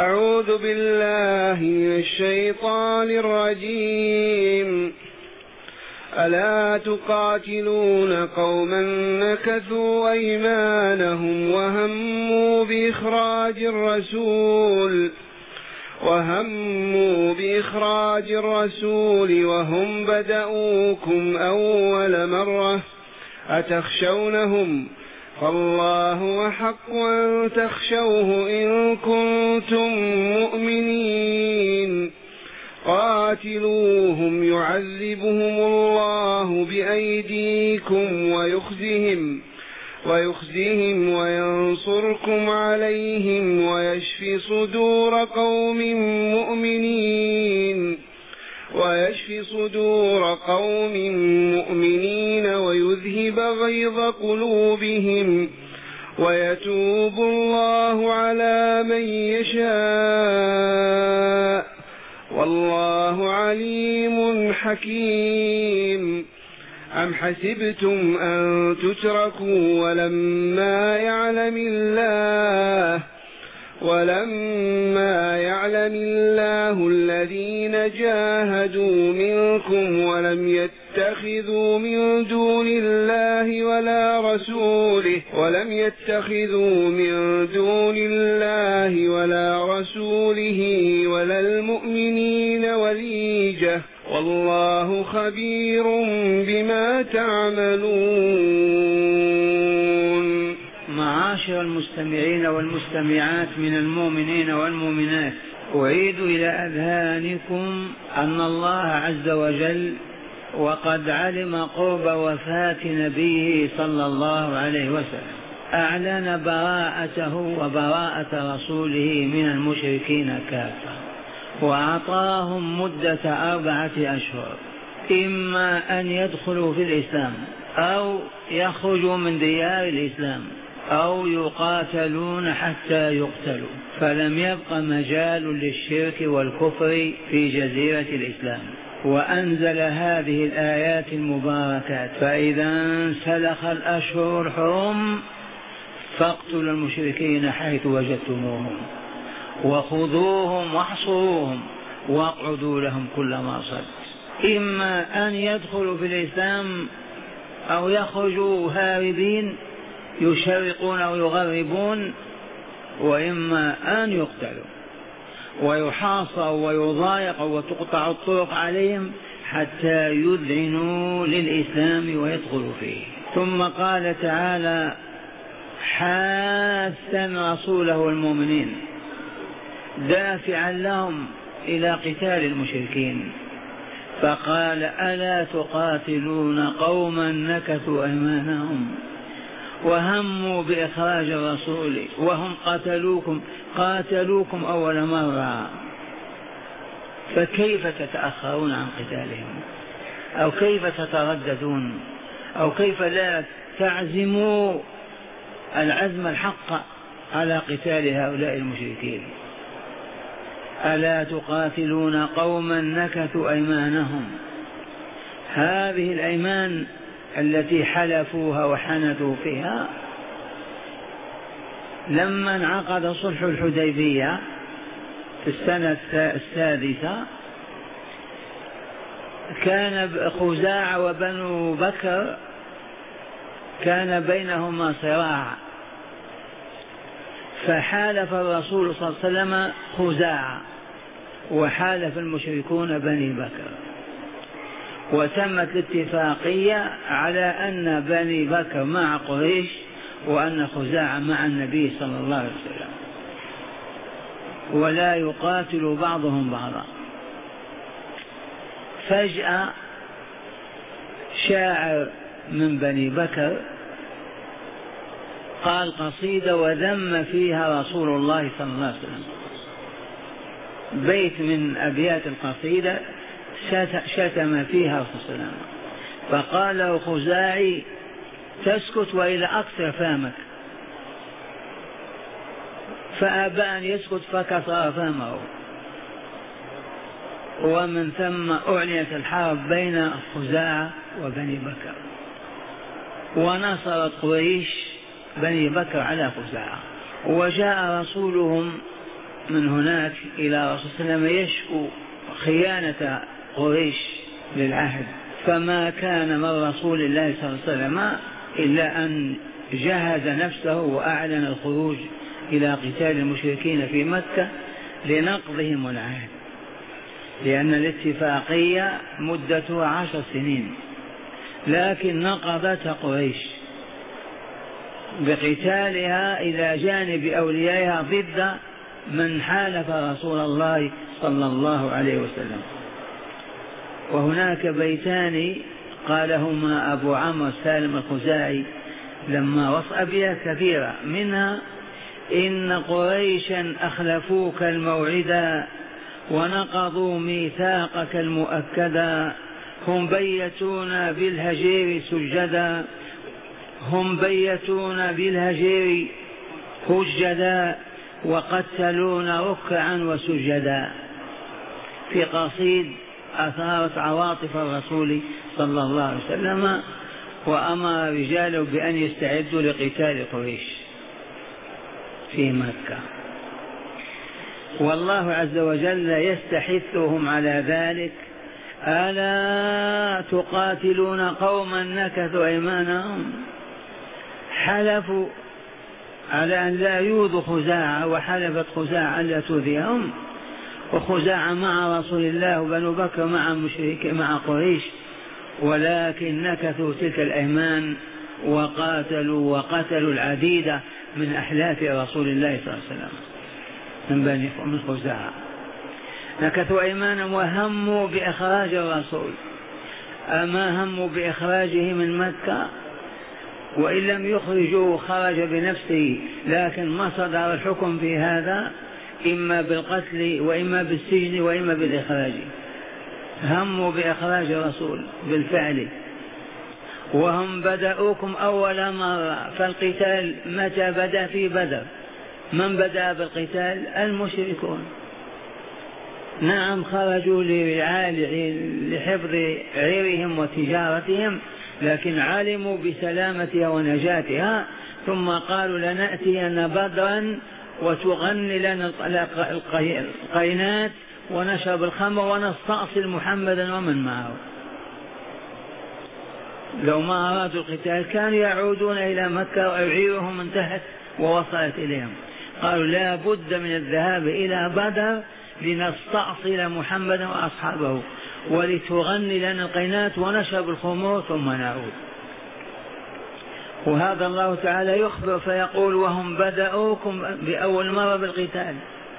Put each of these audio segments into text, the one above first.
أعوذ بالله من الشيطان الرجيم. ألا تقاتلون قوما نكثوا أيمانهم وهموا بإخراج الرسول وهم بدؤوكم أول مرة أتخشونهم فالله أحق أن تخشوه إن كنتم مؤمنين. قاتلوهم يعذبهم الله بأيديكم ويخزهم وينصركم عليهم ويشفي صدور قوم مؤمنين ويذهب غيظ قلوبهم ويتوب الله على من يشاء والله عليم حكيم. أم حسبتم أن تتركوا ولما يعلم الله الذين جاهدوا منكم ولم يتخذوا من دون الله ولا رسوله ولا المؤمنين وليجة والله خبير بما تعملون. معاشر المستمعين والمستمعات من المؤمنين والمؤمنات، أعيد إلى أذهانكم أن الله عز وجل وقد علم قرب وفاة نبيه صلى الله عليه وسلم أعلن براءته وبراءة رسوله من المشركين كافة، وأعطاهم مدة 4 أشهر، إما أن يدخلوا في الإسلام أو يخرجوا من ديار الإسلام أو يقاتلون حتى يقتلوا، فلم يبق مجال للشرك والكفر في جزيرة الإسلام. وأنزل هذه الآيات المباركات: فإذا انسلخ الأشهر الحرم فاقتلوا المشركين حيث وجدتموهم وخذوهم واحصروهم واقعدوا لهم كل مرصد. إما أن يدخلوا في الإسلام أو يخرجوا هاربين يشرقون أو يغربون، وإما أن يقتلوا ويحاصروا ويضايقوا وتقطع الطرق عليهم حتى يذعنوا للإسلام ويدخلوا فيه. ثم قال تعالى حاثا رسوله المؤمنين دافعا لهم إلى قتال المشركين، فقال ألا تقاتلون قوما نكثوا أيمانهم وهموا بإخراج الرسول وهم قاتلوكم أول مرة، فكيف تتأخرون عن قتالهم؟ أو كيف تترددون؟ أو كيف لا تعزموا العزم الحق على قتال هؤلاء المشركين؟ ألا تقاتلون قوما نكثوا أيمانهم، هذه الأيمان التي حلفوها وحنثوا فيها. لما انعقد صلح الحديبية في السنة 6 كان خزاعة وبنو بكر كان بينهما صراع، فحالف الرسول صلى الله عليه وسلم خزاعة وحالف المشركون بني بكر، وتمت الاتفاقية على أن بني بكر مع قريش وأن خزاعة مع النبي صلى الله عليه وسلم، ولا يقاتل بعضهم بعضا. فجأة شاعر من بني بكر قال قصيدة وذم فيها رسول الله صلى الله عليه وسلم، بيت من أبيات القصيدة شتم فيها رسول الله صلى الله عليه وسلم، فقال له خزاعي تسكت وإلى أكثر فمك، فأبى أن يسكت فكسر فمه، ومن ثم أعلنت الحرب بين خزاعة وبني بكر، ونصرت قريش بني بكر على خزاعة. وجاء رسولهم من هناك إلى رسول الله صلى الله عليه وسلم يشكو خيانة قريش للعهد، فما كان من رسول الله صلى الله عليه وسلم إلا أن جهز نفسه وأعلن الخروج إلى قتال المشركين في مكة لنقضهم العهد، لأن الاتفاقية مدتها 10 سنين، لكن نقضتها قريش بقتالها إلى جانب أوليائها ضد من حالف رسول الله صلى الله عليه وسلم. وهناك بيتان قالهما أبو عمرو سالم الخزاعي لما وصى أبيات كثيرة، منها: إن قريشا أخلفوك الموعدا ونقضوا ميثاقك المؤكدا، هم بيتونا بالهجير سجدا، هم بيتونا بالهجير سجدا، وقتلونا ركعا وسجدا. في قصيد أثارت عواطف الرسول صلى الله عليه وسلم، وأمر رجاله بأن يستعدوا لقتال قريش في مكة، والله عز وجل يستحثهم على ذلك: ألا تقاتلون قوما نكثوا أيمانهم، حلفوا على أن لا يؤذوا خزاعة، وحلفت خزاعة أن لا تؤذيهم، وخزاعة مع رسول الله وبنو بكر مع قريش، ولكن نكثوا تلك الأيمان وقتلوا العديد من أحلاف رسول الله صلى الله عليه وسلم من خزاعة. نكثوا أيمانهم وهموا بإخراج الرسول، أما هموا بإخراجه من مكة، وإن لم يخرجوا خرج بنفسه، لكن ما صدر الحكم في هذا إما بالقتل وإما بالسجن وإما بالإخراج. هموا بإخراج الرسول بالفعل، وهم بدأوكم أول مرة. فالقتال متى بدأ؟ في بدر. من بدأ بالقتال؟ المشركون. نعم، خرجوا لحفظ عيرهم وتجارتهم، لكن علموا بسلامتها ونجاتها، ثم قالوا: لنأتين بدرا وتغني لنا القينات ونشرب الخمر ونستأصل محمدا ومن معه. لو ما أرادوا القتال كانوا يعودون إلى مكة وعيرهم انتهت ووصلت إليهم. قالوا: لا بد من الذهاب إلى بدر لنستأصل محمدا وأصحابه ولتغني لنا القينات ونشرب الخمور ثم نعود. وهذا الله تعالى يخبر فيقول: وهم بدأوكم بأول مرة بالقتال.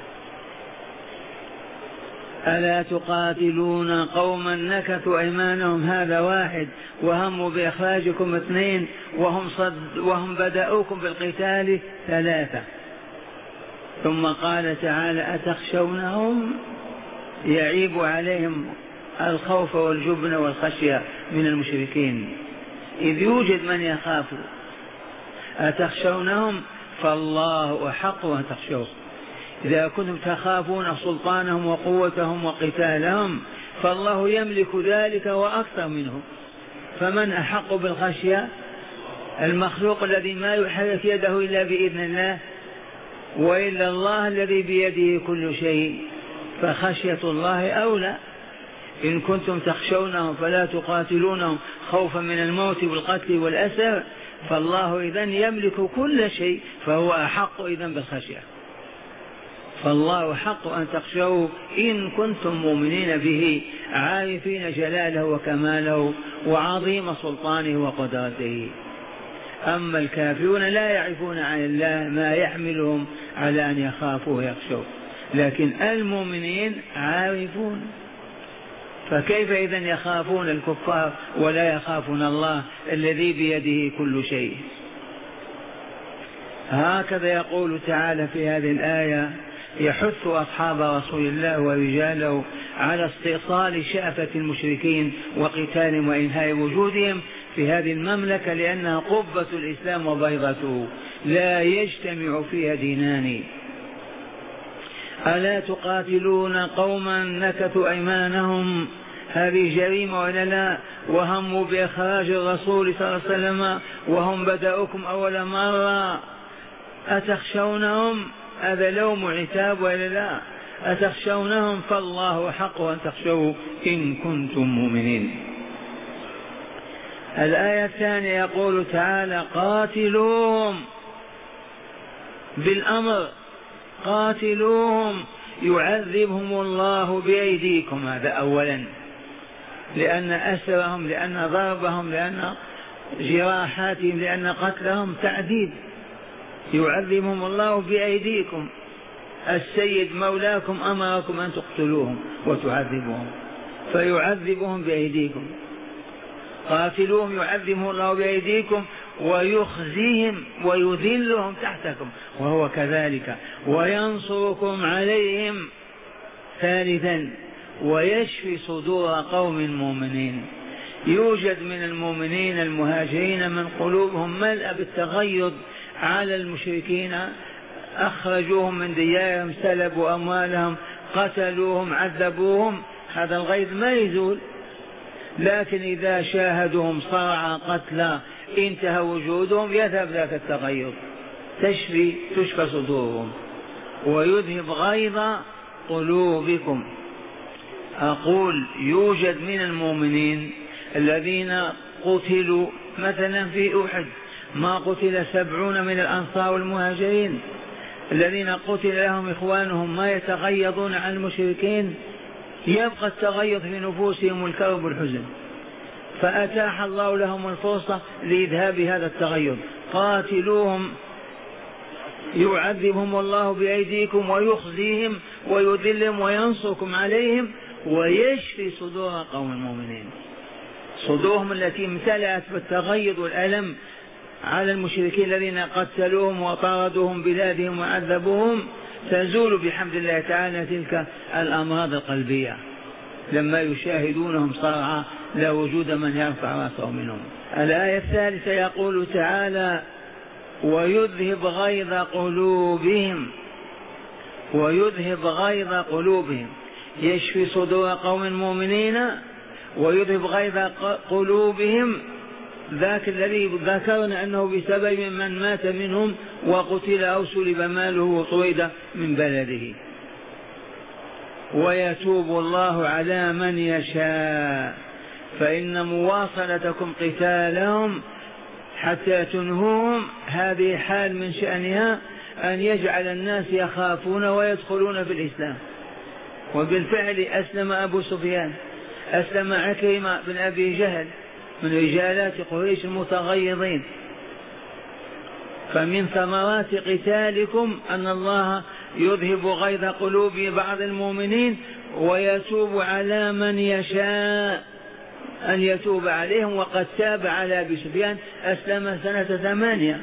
ألا تقاتلون قوما نكثوا أيمانهم، هذا واحد، وهموا بإخراجكم 2، وهم بدأوكم بالقتال 3. ثم قال تعالى: أتخشونهم؟ يعيب عليهم الخوف والجبن والخشية من المشركين، إذ يوجد من يخاف. أتخشونهم؟ فالله أحق أن تخشوه. إذا كنتم تخافون سلطانهم وقوتهم وقتالهم، فالله يملك ذلك وأكثر منه، فمن أحق بالخشية؟ المخلوق الذي ما يحرك يده إلا بإذن الله، وإلا الله الذي بيده كل شيء، فخشية الله أولى. إن كنتم تخشونهم فلا تقاتلونهم خوفا من الموت والقتل والأسر، فالله إذن يملك كل شيء، فهو أحق إذن بالخشية. فالله حق أن تخشوه إن كنتم مؤمنين به، عارفين جلاله وكماله وعظيم سلطانه وقدرته. أما الكافرون لا يعرفون عن الله ما يحملهم على أن يخافوا ويخشوا، لكن المؤمنين عارفون. فكيف إذن يخافون الكفار ولا يخافون الله الذي بيده كل شيء؟ هكذا يقول تعالى في هذه الآية: يحث أصحاب رسول الله ورجاله على استئصال شأفة المشركين وقتالهم وإنهاء وجودهم في هذه المملكة، لأنها قبة الإسلام وبيضته لا يجتمع فيها دينان. ألا تقاتلون قوما نكثوا أيمانهم، هذه جريمة ولا لا؟ وهموا بإخراج الرسول صلى الله عليه وسلم وهم بدأوكم أول مرة. أتخشونهم؟ هذا لوم عتاب ولا لا؟ أتخشونهم فالله حق أن تخشوه إن كنتم مؤمنين. الآية الثانية يقول تعالى قاتلوهم بالأمر، قاتلوهم يعذبهم الله بأيديكم. هذا أولا، لأن أسرهم، لأن ضربهم، لأن جراحاتهم، لأن قتلهم تعذيب. يعذبهم الله بأيديكم، السيد مولاكم أمركم أن تقتلوهم وتعذبوهم فيعذبهم بأيديكم. قاتلوهم يعذبهم الله بأيديكم ويخزيهم ويذلهم تحتكم وهو كذلك، وينصركم عليهم. ثالثا ويشفي صدور قوم مؤمنين. يوجد من المؤمنين المهاجرين من قلوبهم ملأ بالتغيظ على المشركين، أخرجوهم من ديارهم، سلبوا أموالهم، قتلوهم، عذبوهم، هذا الغيظ ما يزول. لكن إذا شاهدوهم صرع قتلى انتهى وجودهم يذهب ذاك التغيظ، تشفى صدورهم ويذهب غيظ قلوبكم. أقول يوجد من المؤمنين الذين قتلوا مثلا في أحد، ما قتل 70 من الأنصار والمهاجرين الذين قتل لهم إخوانهم ما يتغيظون عن المشركين، يبقى التغيظ في نفوسهم والكرب والحزن، فأتاح الله لهم الفرصة لإذهاب هذا التغيظ. قاتلوهم يعذبهم الله بأيديكم ويخزيهم ويذلهم وينصركم عليهم ويشفي صدور قوم المؤمنين. صدورهم التي امتلأت بالتغيظ والألم على المشركين الذين قتلوهم وطردوهم بلادهم وعذبوهم تزول بحمد الله تعالى تلك الأمراض القلبية لما يشاهدونهم صرعى لا وجود من يرفع راسه منهم. الآية الثالثة يقول تعالى ويذهب غيظ قلوبهم، ويذهب غيظ قلوبهم، يشفي صدور قوم مؤمنين ويذهب غيظ قلوبهم. ذاك الذي ذكرنا أنه بسبب من مات منهم وقتل أو سلب ماله وطرد من بلده. ويتوب الله على من يشاء، فإن مواصلتكم قتالهم حتى تنهوهم هذه حال من شأنها أن يجعل الناس يخافون ويدخلون في الإسلام. وبالفعل أسلم أبو سفيان، أسلم عكرمة بن أبي جهل من رجالات قريش المتغيظين. فمن ثمرات قتالكم أن الله يذهب غيظ قلوب بعض المؤمنين ويتوب على من يشاء أن يتوب عليهم. وقد تاب على أبي سفيان، أسلم سنة 8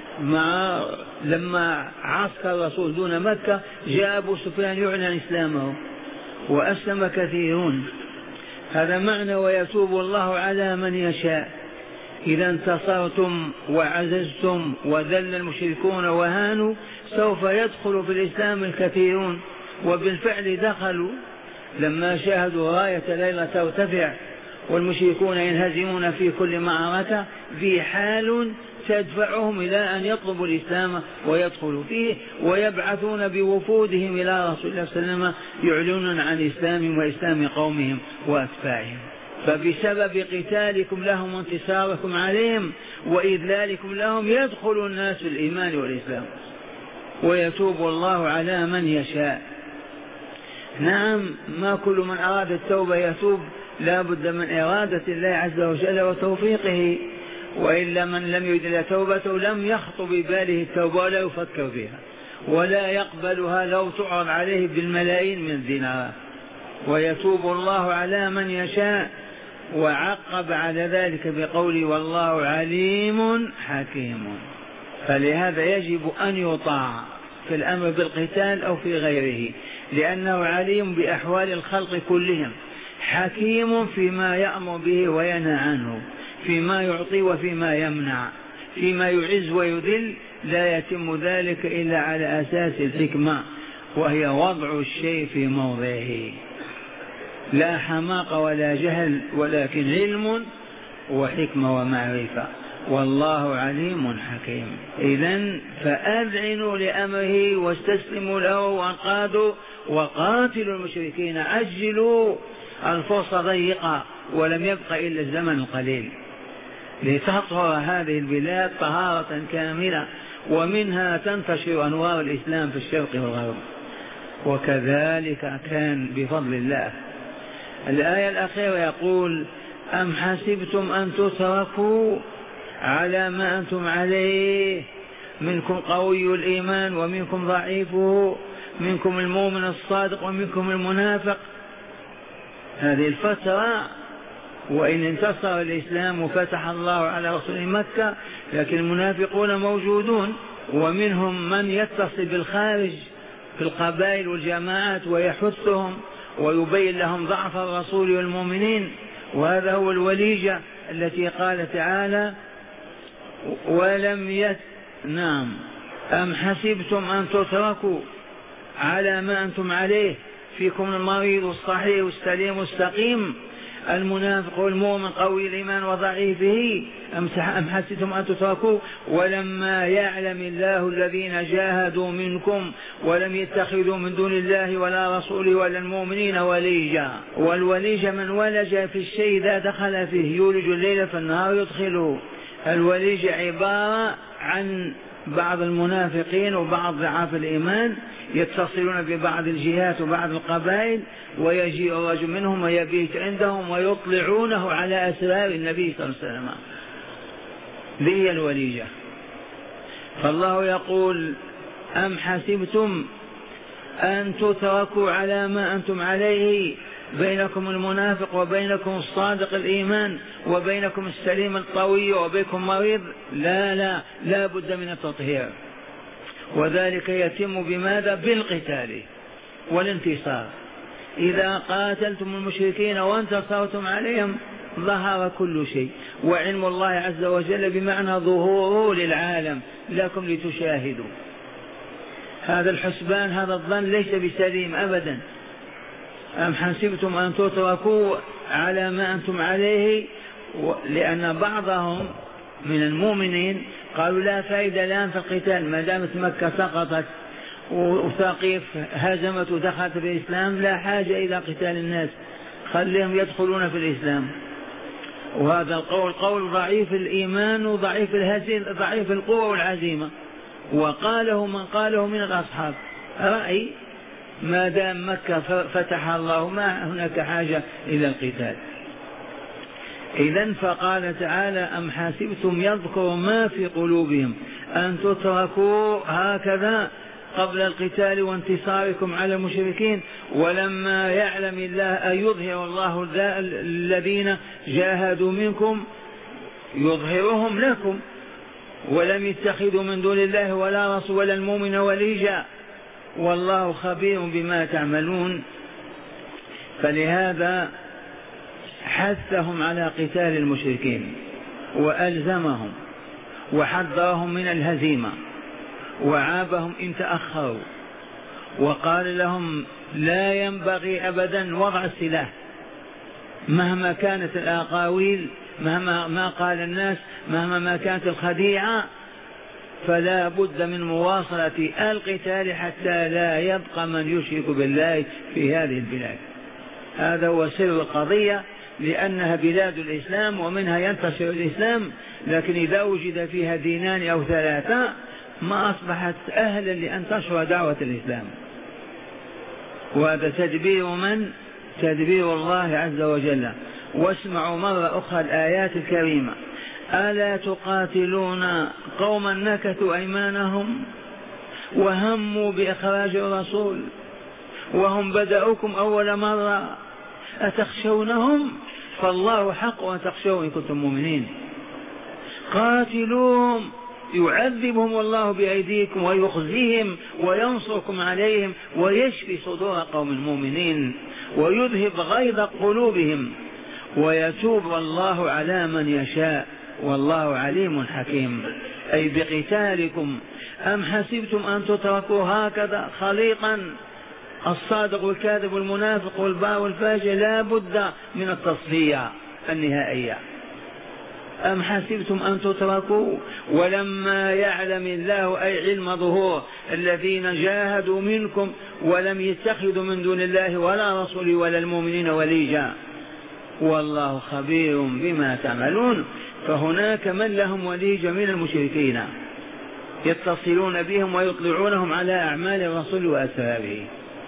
لما عسكر الرسول دون مكة جاء أبو سفيان يعلن إسلامه وأسلم كثيرون. هذا معنى ويتوب الله على من يشاء. إذا انتصرتم وعززتم وذل المشركون وهانوا سوف يدخل في الإسلام الكثيرون، وبالفعل دخلوا لما شاهدوا راية ليلة ترتفع والمشركون ينهزمون في كل معركة، في حال تدفعهم إلى أن يطلبوا الإسلام ويدخلوا فيه ويبعثون بوفودهم إلى رسول الله صلى الله عليه وسلم يعلنون عن إسلامهم وإسلام قومهم وأتباعهم. فبسبب قتالكم لهم وانتصاركم عليهم وإذلالكم لهم يدخل الناس الإيمان والإسلام ويتوب الله على من يشاء. نعم، ما كل من أراد التوبة يتوب، لا بد من إرادة الله عز وجل وتوفيقه، وإلا من لم يرد توبته لم يخطر بباله التوبة ولا يفكر فيها ولا يقبلها لو تعرض عليه بالملايين من الدينارات. ويتوب الله على من يشاء، وعقب على ذلك بقوله والله عليم حكيم. فلهذا يجب أن يطاع في الأمر بالقتال أو في غيره، لأنه عليم بأحوال الخلق كلهم، حكيم فيما يأمر به وينهى عنه، فيما يعطي وفيما يمنع، فيما يعز ويذل. لا يتم ذلك إلا على أساس الحكمة، وهي وضع الشيء في موضعه، لا حماقة ولا جهل، ولكن علم وحكمة ومعرفة. والله عليم حكيم. إذن فأذعنوا لأمره واستسلموا له وانقادوا وقاتلوا المشركين، عجلوا، الفرصة ضيقة ولم يبق إلا الزمن القليل لتطهر هذه البلاد طهارة كاملة، ومنها تنتشر أنوار الإسلام في الشرق والغرب، وكذلك كان بفضل الله. الآية الأخيرة يقول: أم حسبتم أن تتركوا على ما أنتم عليه، منكم قوي الإيمان ومنكم ضعيفه، منكم المؤمن الصادق ومنكم المنافق. هذه الفترة وإن انتصر الإسلام وفتح الله على رسول مكة، لكن المنافقون موجودون، ومنهم من يتصل بالخارج في القبائل والجماعات ويحثهم ويبين لهم ضعف الرسول والمؤمنين، وهذا هو الوليجة التي قال تعالى: نعم أم حسبتم أن تتركوا على ما أنتم عليه، فيكم المريض الصحيح والسليم السقيم، المنافق والمؤمن قوي الإيمان وضعيفه، أم حسبتم أن تتركوا ولما يعلم الله الذين جاهدوا منكم ولم يتخذوا من دون الله ولا رسوله ولا المؤمنين وليجا. والوليج من ولج في الشيء إذا دخل فيه، يولج الليل في النهار يدخله. الوليج عبارة عن بعض المنافقين وبعض ضعاف الإيمان يتصلون ببعض الجهات وبعض القبائل، ويجيء الرجل منهم ويبيت عندهم ويطلعونه على أسرار النبي صلى الله عليه وسلم. ذي الوليجة. فالله يقول: أم حسبتم أن تتركوا على ما أنتم عليه، بينكم المنافق وبينكم الصادق الإيمان وبينكم السليم القوي وبينكم مريض؟ لا بد من التطهير، وذلك يتم بماذا؟ بالقتال والانتصار. إذا قاتلتم المشركين وانتصرتم عليهم ظهر كل شيء، وعلم الله عز وجل بمعنى ظهوره للعالم لكم لتشاهدوا. هذا الحسبان، هذا الظن ليس بسليم أبدا. أم حسبتم أن تتركوا على ما أنتم عليه، لأن بعضهم من المؤمنين قالوا لا فائدة الآن في القتال، ما دامت مكة سقطت وثقيف هزمت ودخلت في الإسلام، لا حاجة إلى قتال الناس، خليهم يدخلون في الإسلام. وهذا القول قول ضعيف الإيمان وضعيف الهزيمة، ضعيف القوة والعزيمة، وقاله من قاله من الأصحاب. رأي ما دام مكة فتح الله ما هناك حاجة إلى القتال. إذن فقال تعالى: أم حسبتم، يذكر ما في قلوبهم، أن تتركوا هكذا قبل القتال وانتصاركم على المشركين، ولما يعلم الله أن يظهر الله الذين جاهدوا منكم يظهرهم لكم، ولم يتخذوا من دون الله ولا رسول ولا المؤمن وليجا، والله خبير بما تعملون. فلهذا حثهم على قتال المشركين وألزمهم وحذرهم من الهزيمة وعابهم إن تأخروا، وقال لهم لا ينبغي أبدا وضع السلاح مهما كانت الأقاويل، مهما ما قال الناس، مهما ما كانت الخديعة، فلا بد من مواصلة القتال حتى لا يبقى من يشرك بالله في هذه البلاد. هذا هو سر القضية، لأنها بلاد الإسلام ومنها ينتشر الإسلام، لكن إذا وجد فيها دينان أو ثلاثة ما أصبحت أهلا لأن تنشر دعوة الإسلام. وهذا تدبير من؟ تدبير الله عز وجل. واسمعوا مرة أخرى الآيات الكريمة: ألا تقاتلون قوما نكثوا أيمانهم وهموا بإخراج الرسول وهم بدأوكم أول مرة، أتخشونهم؟ فالله حق أن تخشوا إن كنتم مؤمنين. قاتلوهم يعذبهم الله بأيديكم ويخزيهم وينصركم عليهم ويشفي صدور قوم مؤمنين ويذهب غيظ قلوبهم ويتوب الله على من يشاء والله عليم حكيم. أي بقتالكم. أم حسبتم أن تتركوا هكذا خليطا، الصادق والكاذب والمنافق والبار والفاجر؟ لا بد من التصفية النهائية. أم حسبتم أن تتركوا ولما يعلم الله أي علم ظهور الذين جاهدوا منكم ولم يتخذوا من دون الله ولا رسوله ولا المؤمنين وليجا والله خبير بما تعملون. فهناك من لهم وليجة من المشركين يتصلون بهم ويطلعونهم على أعمال الرسول وأسراره.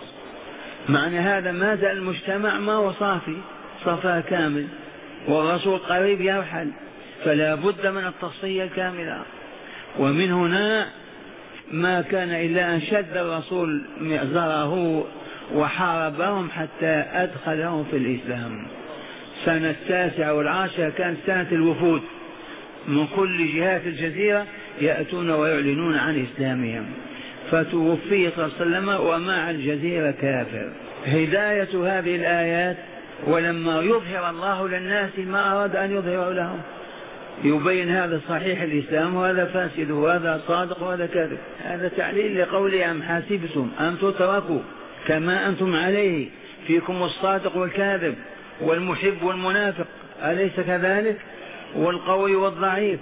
معنى هذا ما زال المجتمع ما هو صافي صفاء كامل والرسول قريب يرحل، فلا بد من التصفية الكاملة. ومن هنا ما كان إلا أن شد الرسول مئزره وحاربهم حتى أدخلهم في الإسلام. سنة 9 و10 كانت سنة الوفود من كل جهات الجزيرة يأتون ويعلنون عن إسلامهم، فتوفي صلى الله عليه وسلم ومع الجزيرة كافر. هداية هذه الآيات ولما يظهر الله للناس ما أراد أن يظهر لهم، يبين هذا صحيح الإسلام وهذا فاسد وهذا صادق وهذا كاذب. هذا تعليل لقوله أم حسبتم أن تتركوا كما أنتم عليه، فيكم الصادق والكاذب والمحب والمنافق أليس كذلك، والقوي والضعيف.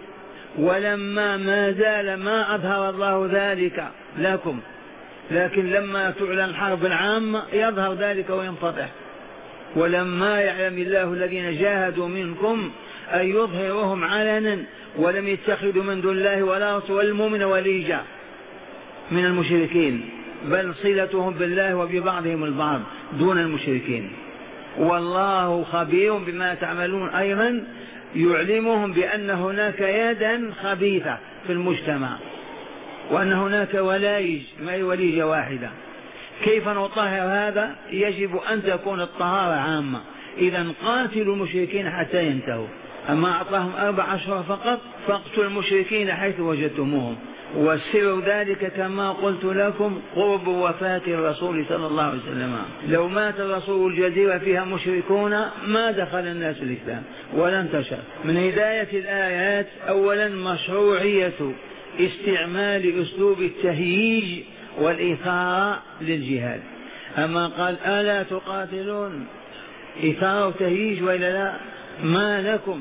ولما ما زال ما أظهر الله ذلك لكم، لكن لما تعلن حرب العامة يظهر ذلك وينفضح. ولما يعلم الله الذين جاهدوا منكم أن يظهرهم علنا ولم يتخذوا من دون الله ولا رسول المؤمن وليجا من المشركين، بل صلتهم بالله وببعضهم البعض دون المشركين. والله خبير بما تعملون، أيضا يعلمهم بأن هناك يدا خبيثة في المجتمع وأن هناك وليج ما هي وليجة واحدة. كيف نطهر هذا؟ يجب أن تكون الطهارة عامة. إذا قاتلوا المشركين حتى ينتهوا، أما أعطاهم 4 أشهر فقط فاقتلوا المشركين حيث وجدتموهم. والسر ذلك كما قلت لكم قرب وفاة الرسول صلى الله عليه وسلم. لو مات الرسول الجزيرة فيها مشركون ما دخل الناس الإسلام ولا انتشر. من هداية الآيات أولا مشروعية استعمال أسلوب التهييج والإثارة للجهاد. أما قال ألا تقاتلون، إثارة وتهييج وإلا لا؟ ما لكم.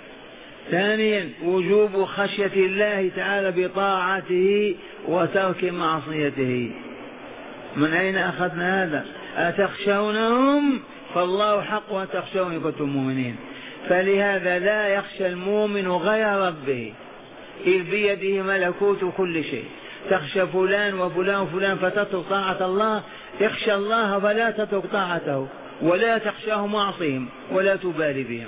ثانيا وجوب خشية الله تعالى بطاعته وترك معصيته. من أين أخذنا هذا؟ أتخشونهم فالله حق وتخشون إن كنتم مؤمنين. فلهذا لا يخشى المؤمن غير ربه إذ بيده ملكوت كل شيء. تخشى فلان وفلان وفلان فتترك طاعة الله، اخشى الله فلا تترك طاعته ولا تخشاه معصيهم ولا تبالي بهم.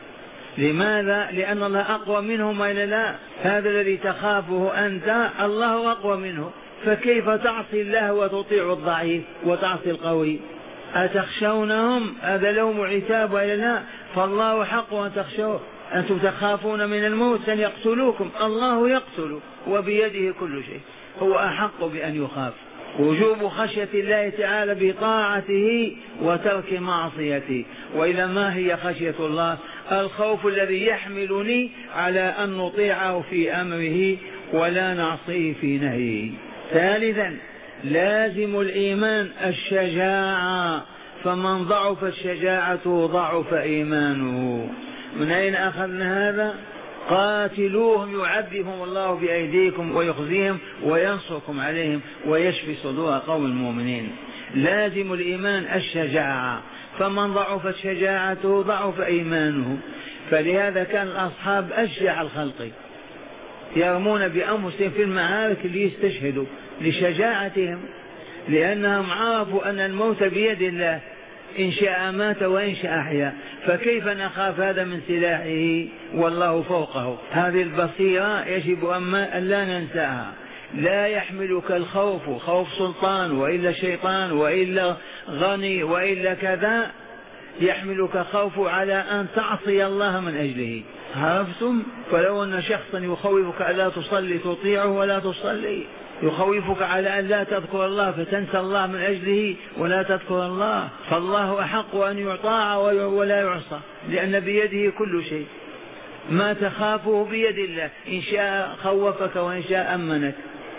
لماذا؟ لأن الله أقوى منهم وإلا لا؟ هذا الذي تخافه أنت الله أقوى منه، فكيف تعصي الله وتطيع الضعيف وتعصي القوي؟ أتخشونهم؟ هذا لوم عتاب وإلا لا؟ فالله حق أن تخشوه. أنتم تخافون من الموت أن يقتلوكم، الله يقتل وبيده كل شيء، هو أحق بأن يخاف. وجوب خشية الله تعالى بطاعته وترك معصيته. وإذا ما هي خشية الله؟ الخوف الذي يحملني على أن نطيعه في أمره ولا نعصيه في نهيه. ثالثا لازم الإيمان الشجاعة، فمن ضعفت شجاعته ضعف إيمانه. من أين أخذنا هذا؟ قاتلوهم يعذبهم الله بأيديكم ويخزيهم وينصركم عليهم ويشفي صدور قوم المؤمنين. لازم الإيمان الشجاعة، فمن ضعفت شجاعته ضعف إيمانه. فلهذا كان الأصحاب أشجع الخلق، يرمون بأنفسهم في المعارك ليستشهدوا لشجاعتهم، لأنهم عرفوا أن الموت بيد الله، إن شاء مات وإن شاء أحيا. فكيف نخاف هذا من سلاحه والله فوقه؟ هذه البصيرة يجب أن لا ننساها. لا يحملك الخوف خوف سلطان وإلا شيطان وإلا غني وإلا كذا، يحملك خوف على أن تعصي الله من أجله. عرفتم؟ فلو أن شخصا يخوفك ألا تصلي تطيعه ولا تصلي، يخوفك على أن لا تذكر الله فتنسى الله من أجله ولا تذكر الله. فالله أحق أن يطاع ولا يعصى، لأن بيده كل شيء. ما تخافه بيد الله، إن شاء خوفك وإن شاء أمنك.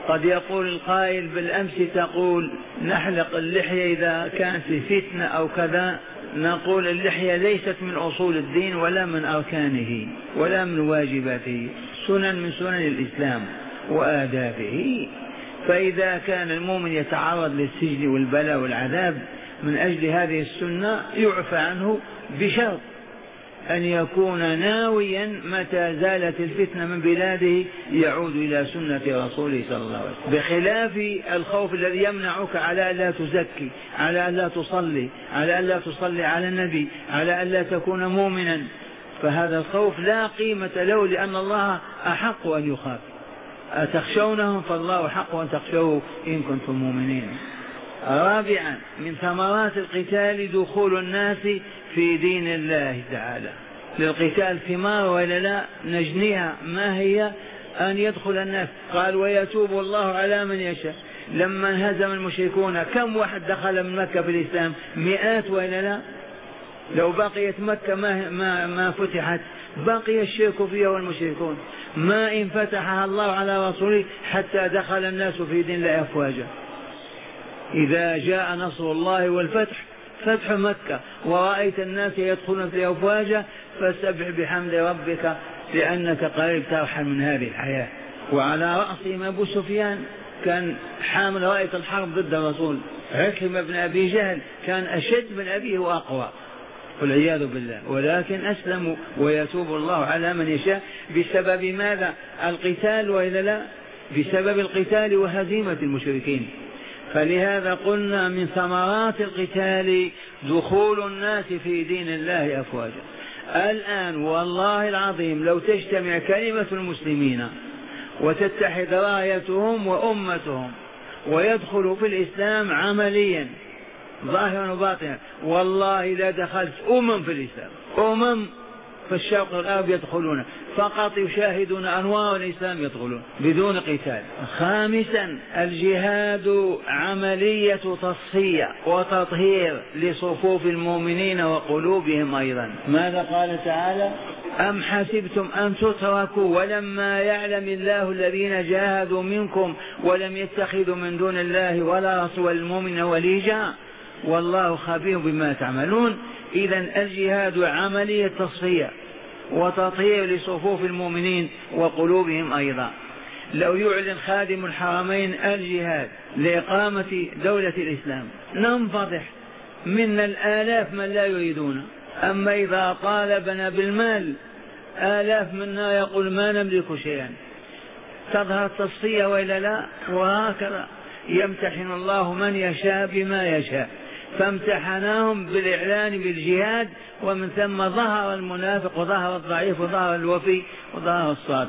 قد يقول القائل بالأمس تقول نحلق اللحية إذا كانت فتنة أو كذا. نقول اللحية ليست من أصول الدين ولا من أركانه ولا من واجباته، سنن من سنن الإسلام وآدابه. فإذا كان المؤمن يتعرض للسجن والبلاء والعذاب من أجل هذه السنة يعفى عنه بشرط أن يكون ناويا متى زالت الفتنة من بلاده يعود إلى سنة رسوله صلى الله عليه وسلم، بخلاف الخوف الذي يمنعك على أن لا تزكي، على أن لا تصلي، على أن لا تصلي على النبي، على أن لا تكون مؤمنا. فهذا الخوف لا قيمة له، لأن الله أحق أن يخاف. أتخشونهم فالله حق أن تخشوه إن كنتم مؤمنين. رابعا من ثمرات القتال دخول الناس في دين الله تعالى. للقتال ثمار ولا لا؟ نجنيها. ما هي؟ أن يدخل الناس. قال ويتوب الله على من يشاء. لما انهزم المشركون كم واحد دخل من مكة في الإسلام؟ مئات ولا لا؟ لو بقيت مكة ما فتحت بقي الشرك فيها والمشركون. ما إن فتحها الله على رسوله حتى دخل الناس في دين الله أفواجا. إذا جاء نصر الله والفتح، فتح مكة، ورأيت الناس يدخلون في أفواجا فسبح بحمد ربك لأنك قريب ترحل من هذه الحياة. وعلى رأسهم أبو سفيان كان حامل راية الحرب ضد الرسول. عكرمة بن أبي جهل كان أشد من أبيه وأقوى والعياذ بالله، ولكن أسلموا. ويتوب الله على من يشاء. بسبب ماذا؟ القتال وإلا لا؟ بسبب القتال وهزيمة المشركين. فلهذا قلنا من ثمرات القتال دخول الناس في دين الله أفواجا. الآن والله العظيم لو تجتمع كلمة المسلمين وتتحد رايتهم وأمتهم ويدخلوا في الإسلام عمليا ظاهرا وباطنا، والله إذا دخلت في الإسلام في الشرق والغرب يدخلون، فقط يشاهدون أنوار الإسلام يدخلون بدون قتال. خامسا الجهاد عملية تصفية وتطهير لصفوف المؤمنين وقلوبهم أيضا. ماذا قال تعالى؟ أم حسبتم أن تتركوا ولما يعلم الله الذين جاهدوا منكم ولم يتخذوا من دون الله ولا رسول المؤمن وليجا والله خبير بما تعملون. إذن الجهاد عملية تصفية وتطهير لصفوف المؤمنين وقلوبهم أيضا. لو يعلن خادم الحرمين الجهاد لإقامة دولة الإسلام ننفضح من الآلاف من لا يريدون. أما إذا طالبنا بالمال آلاف منا يقول ما نملك شيئا. تظهر التصفية وإلا لا؟ وهكذا يمتحن الله من يشاء بما يشاء. فامتحناهم بالإعلان بالجهاد، ومن ثم ظهر المنافق وظهر الضعيف وظهر الوفي وظهر الصادق.